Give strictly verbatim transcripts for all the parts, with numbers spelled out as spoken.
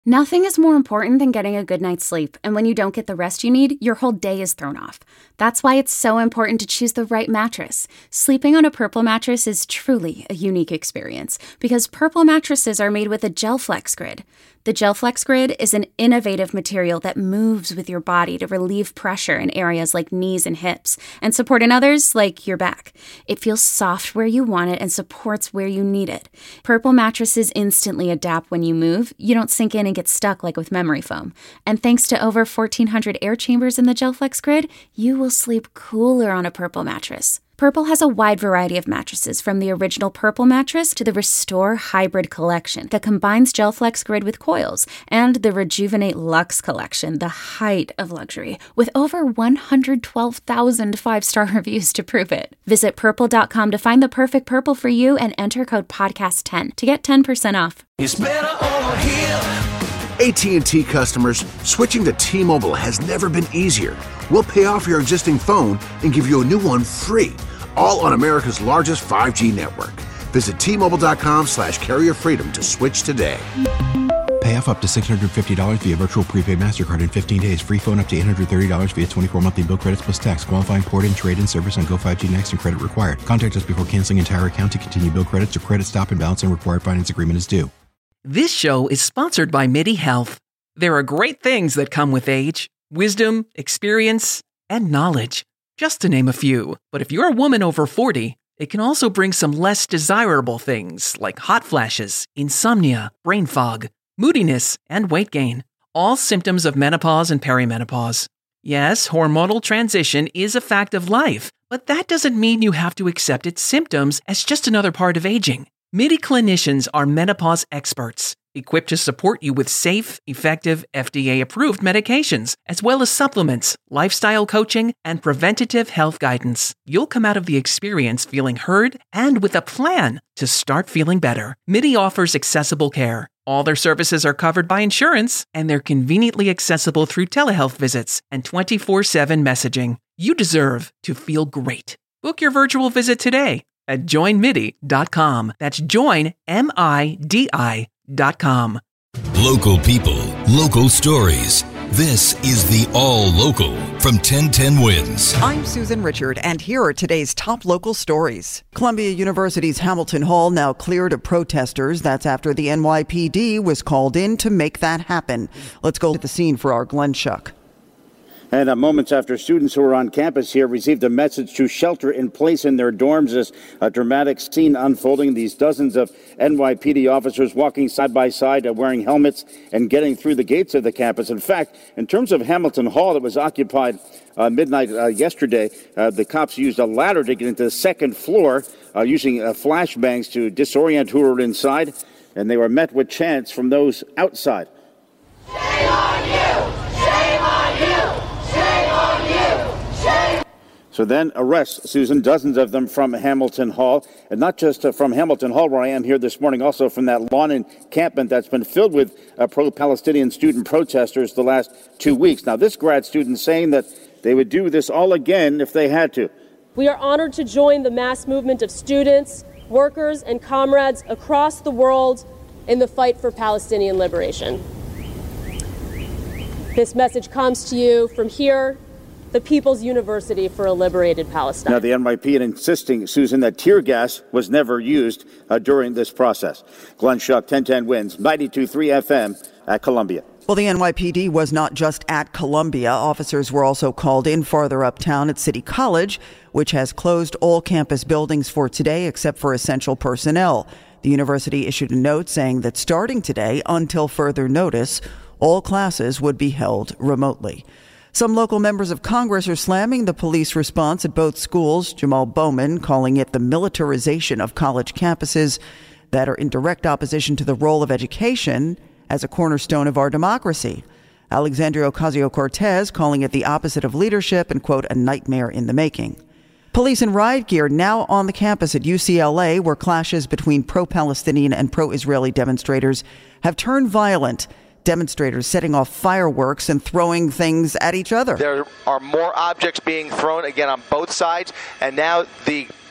Nothing is more important than getting a good night's sleep, and when you don't get the rest you need, your whole day is thrown off. That's why it's so important to choose the right mattress. Sleeping on a Purple mattress is truly a unique experience, because Purple mattresses are made with a GelFlex Grid. The GelFlex Grid is an innovative material that moves with your body to relieve pressure in areas like knees and hips, and support in others like your back. It feels soft where you want it and supports where you need it. Purple mattresses instantly adapt when you move. You don't sink in and get stuck like with memory foam. And thanks to over fourteen hundred air chambers in the GelFlex Grid, you will sleep cooler on a Purple mattress. Purple has a wide variety of mattresses, from the original Purple mattress to the Restore Hybrid collection that combines GelFlex Grid with coils, and the Rejuvenate Luxe collection, the height of luxury, with over one hundred twelve thousand five-star reviews to prove it. Visit purple dot com to find the perfect Purple for you and enter code podcast ten to get ten percent off. It's better over here. A T and T customers, switching to T-Mobile has never been easier. We'll pay off your existing phone and give you a new one free, all on America's largest five G network. Visit T Mobile dot com slash carrier freedom to switch today. Pay off up to six hundred fifty dollars via virtual prepaid MasterCard in fifteen days. Free phone up to eight hundred thirty dollars via twenty-four monthly bill credits plus tax. Qualifying port and trade-in service on Go five G Next and credit required. Contact us before canceling entire account to continue bill credits or credit stop and balance and required finance agreement is due. This show is sponsored by MIDI Health. There are great things that come with age: wisdom, experience, and knowledge, just to name a few. But if you're a woman over forty, it can also bring some less desirable things like hot flashes, insomnia, brain fog, moodiness, and weight gain. All symptoms of menopause and perimenopause. Yes, hormonal transition is a fact of life, but that doesn't mean you have to accept its symptoms as just another part of aging. MIDI clinicians are menopause experts, equipped to support you with safe, effective, F D A-approved medications, as well as supplements, lifestyle coaching, and preventative health guidance. You'll come out of the experience feeling heard and with a plan to start feeling better. MIDI offers accessible care. All their services are covered by insurance, and they're conveniently accessible through telehealth visits and twenty-four seven messaging. You deserve to feel great. Book your virtual visit today at join midi dot com. That's join, M I D I dot com. Local people, local stories. This is the All Local from ten ten Wins. I'm Susan Richard, and here are today's top local stories. Columbia University's Hamilton Hall now cleared of protesters. That's after the N Y P D was called in to make that happen. Let's go to the scene for our Glenn Schuck. And uh, moments after students who were on campus here received a message to shelter in place in their dorms, as a dramatic scene unfolding. These dozens of N Y P D officers walking side by side, uh, wearing helmets and getting through the gates of the campus. In fact, in terms of Hamilton Hall, that was occupied uh, midnight uh, yesterday. Uh, the cops used a ladder to get into the second floor, uh, using uh, flashbangs to disorient who were inside, and they were met with chants from those outside. Shame on you! Shame on you! Shame on you! Shame! So then arrests, Susan, dozens of them from Hamilton Hall, and not just uh, from Hamilton Hall, where I am here this morning, also from that lawn encampment that's been filled with uh, pro-Palestinian student protesters the last two weeks. Now, this grad student saying that they would do this all again if they had to. We are honored to join the mass movement of students, workers, and comrades across the world in the fight for Palestinian liberation. This message comes to you from here, the People's University for a Liberated Palestine. Now, the N Y P is insisting, Susan, that tear gas was never used uh, during this process. Glenn Schuck, ten ten Wins, ninety-two point three F M at Columbia. Well, the N Y P D was not just at Columbia. Officers were also called in farther uptown at City College, which has closed all campus buildings for today except for essential personnel. The university issued a note saying that starting today, until further notice, all classes would be held remotely. Some local members of Congress are slamming the police response at both schools. Jamal Bowman calling it the militarization of college campuses that are in direct opposition to the role of education as a cornerstone of our democracy. Alexandria Ocasio-Cortez calling it the opposite of leadership and, quote, a nightmare in the making. Police in riot gear now on the campus at U C L A, where clashes between pro-Palestinian and pro-Israeli demonstrators have turned violent. Demonstrators setting off fireworks and throwing things at each other. There are more objects being thrown, again, on both sides, and now the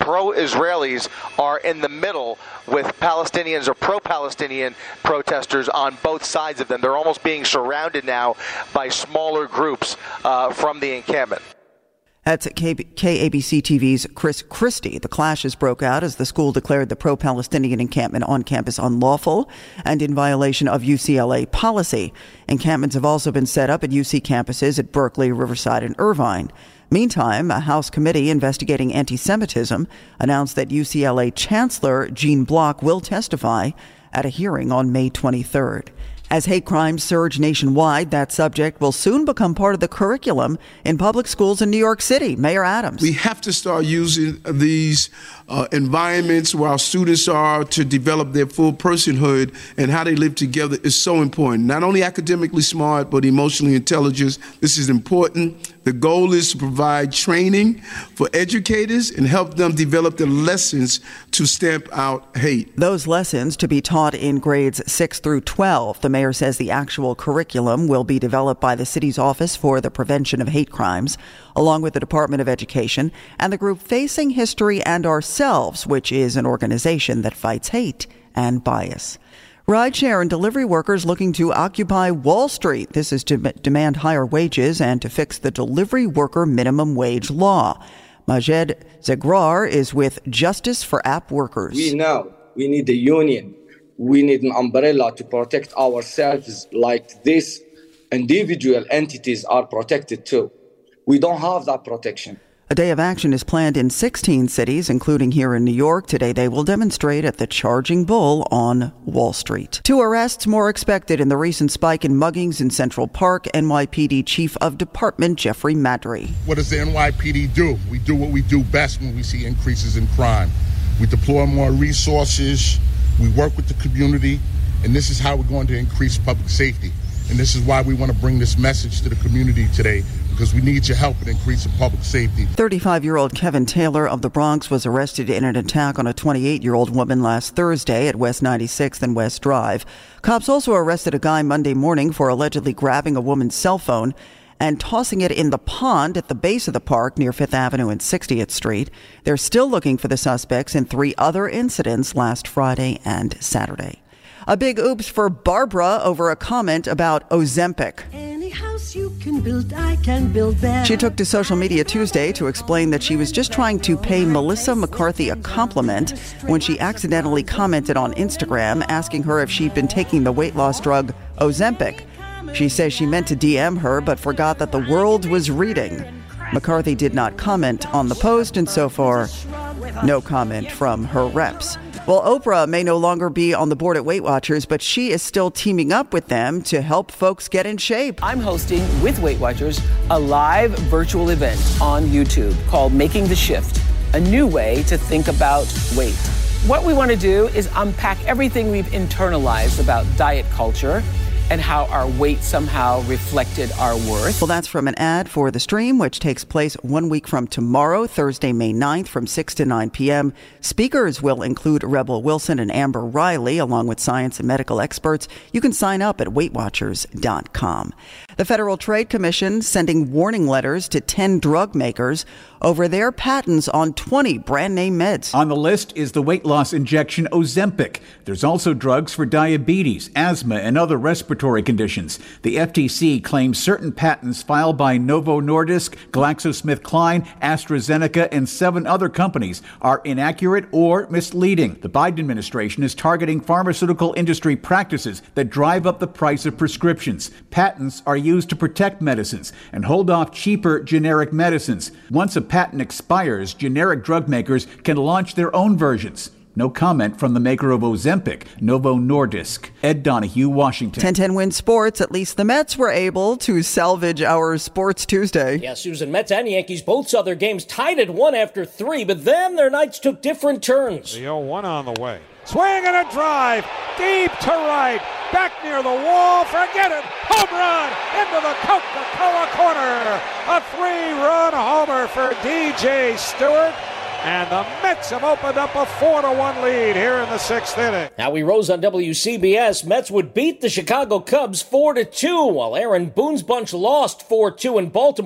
pro-Israelis are in the middle with Palestinians or pro-Palestinian protesters on both sides of them. They're almost being surrounded now by smaller groups uh, from the encampment. That's K A B C T V's Chris Christie. The clashes broke out as the school declared the pro-Palestinian encampment on campus unlawful and in violation of U C L A policy. Encampments have also been set up at U C campuses at Berkeley, Riverside, and Irvine. Meantime, a House committee investigating anti-Semitism announced that U C L A Chancellor Gene Block will testify at a hearing on May twenty-third. As hate crimes surge nationwide, that subject will soon become part of the curriculum in public schools in New York City. Mayor Adams. We have to start using these uh, environments where our students are to develop their full personhood, and how they live together is so important. Not only academically smart, but emotionally intelligent. This is important. The goal is to provide training for educators and help them develop the lessons to stamp out hate. Those lessons to be taught in grades six through twelve. The mayor says the actual curriculum will be developed by the city's Office for the Prevention of Hate Crimes, along with the Department of Education and the group Facing History and Ourselves, which is an organization that fights hate and bias. Rideshare and delivery workers looking to occupy Wall Street. This is to demand higher wages and to fix the delivery worker minimum wage law. Majed Zegrar is with Justice for App Workers. We know we need a union. We need an umbrella to protect ourselves like this. Individual entities are protected too. We don't have that protection. A day of action is planned in sixteen cities, including here in New York. Today they will demonstrate at the Charging Bull on Wall Street. Two arrests more expected in the recent spike in muggings in Central Park. N Y P D Chief of Department Jeffrey Madry. What does the N Y P D do? We do what we do best when we see increases in crime. We deploy more resources, we work with the community, and this is how we're going to increase public safety. And this is why we want to bring this message to the community today, because we need your help in increasing public safety. thirty-five-year-old Kevin Taylor of the Bronx was arrested in an attack on a twenty-eight-year-old woman last Thursday at West ninety-sixth and West Drive. Cops also arrested a guy Monday morning for allegedly grabbing a woman's cell phone and tossing it in the pond at the base of the park near Fifth Avenue and sixtieth Street. They're still looking for the suspects in three other incidents last Friday and Saturday. A big oops for Barbara over a comment about Ozempic. Any house you can build, I can build there. She took to social media Tuesday to explain that she was just trying to pay Melissa McCarthy a compliment when she accidentally commented on Instagram asking her if she'd been taking the weight loss drug Ozempic. She says she meant to D M her but forgot that the world was reading. McCarthy did not comment on the post, and so far, no comment from her reps. Well, Oprah may no longer be on the board at Weight Watchers, but she is still teaming up with them to help folks get in shape. I'm hosting with Weight Watchers a live virtual event on YouTube called Making the Shift, a new way to think about weight. What we want to do is unpack everything we've internalized about diet culture and how our weight somehow reflected our worth. Well, that's from an ad for The Stream, which takes place one week from tomorrow, Thursday, May ninth, from six to nine p.m. Speakers will include Rebel Wilson and Amber Riley, along with science and medical experts. You can sign up at weight watchers dot com. The Federal Trade Commission sending warning letters to ten drug makers over their patents on twenty brand-name meds. On the list is the weight loss injection Ozempic. There's also drugs for diabetes, asthma, and other respiratory conditions. The F T C claims certain patents filed by Novo Nordisk, GlaxoSmithKline, AstraZeneca, and seven other companies are inaccurate or misleading. The Biden administration is targeting pharmaceutical industry practices that drive up the price of prescriptions. Patents are used to protect medicines and hold off cheaper generic medicines. Once a patent expires, generic drug makers can launch their own versions. No comment from the maker of Ozempic, Novo Nordisk. Ed Donahue, Washington. ten ten Win Sports. At least the Mets were able to salvage our Sports Tuesday. Yeah, Susan, Mets and Yankees both saw their games tied at one after three, but then their nights took different turns. The oh one on the way. Swing and a drive, deep to right, back near the wall, forget it, home run, into the Coca-Cola corner. A three-run homer for D J Stewart. And the Mets have opened up a four to one lead here in the sixth inning. Now we rose on W C B S. Mets would beat the Chicago Cubs four to two, while Aaron Boone's bunch lost four two in Baltimore.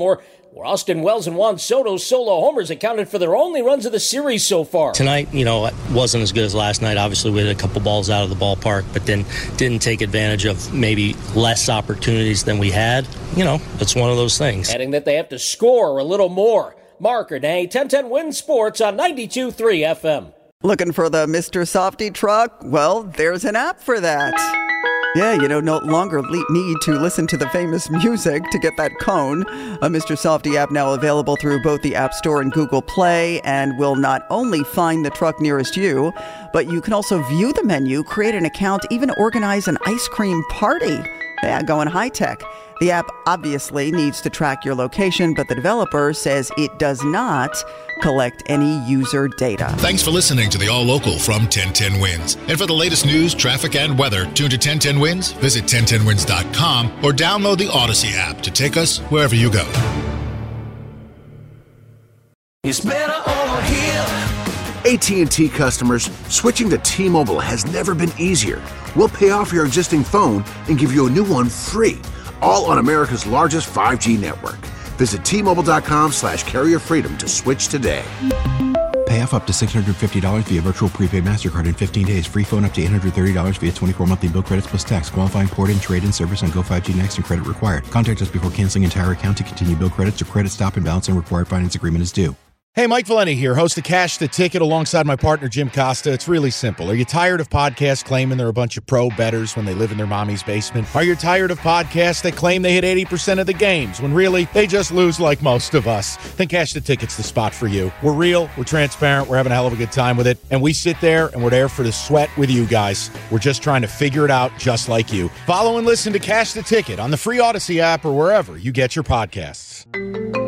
where Austin Wells and Juan Soto's solo homers accounted for their only runs of the series so far. Tonight, you know, wasn't as good as last night. Obviously, we had a couple balls out of the ballpark, but then didn't take advantage of maybe less opportunities than we had. You know, it's one of those things. Adding that they have to score a little more. Mark Renee, ten ten Win Sports on ninety-two point three F M. Looking for the Mister Softy truck? Well, there's an app for that. Yeah, you know, no longer le- need to listen to the famous music to get that cone. A Mister Softy app now available through both the App Store and Google Play, and will not only find the truck nearest you, but you can also view the menu, create an account, even organize an ice cream party. Yeah, going high tech. The app obviously needs to track your location, but the developer says it does not collect any user data. Thanks for listening to the All Local from ten ten Wins. And for the latest news, traffic, and weather, tune to ten ten Wins, visit ten ten wins dot com, or download the Odyssey app to take us wherever you go. It's better over here. A T and T customers, switching to T-Mobile has never been easier. We'll pay off your existing phone and give you a new one free, all on America's largest five G network. Visit T Mobile dot com slash carrier freedom to switch today. Pay off up to six hundred fifty dollars via virtual prepaid MasterCard in fifteen days. Free phone up to eight hundred thirty dollars via twenty-four monthly bill credits plus tax. Qualifying port-in, trade-in service on Go five G Next and credit required. Contact us before canceling entire account to continue bill credits or credit stop and balance and required finance agreement is due. Hey, Mike Valeni here, host of Cash the Ticket alongside my partner, Jim Costa. It's really simple. Are you tired of podcasts claiming they're a bunch of pro bettors when they live in their mommy's basement? Are you tired of podcasts that claim they hit eighty percent of the games when really they just lose like most of us? Then Cash the Ticket's the spot for you. We're real, we're transparent, we're having a hell of a good time with it, and we sit there and we're there for the sweat with you guys. We're just trying to figure it out just like you. Follow and listen to Cash the Ticket on the free Odyssey app or wherever you get your podcasts.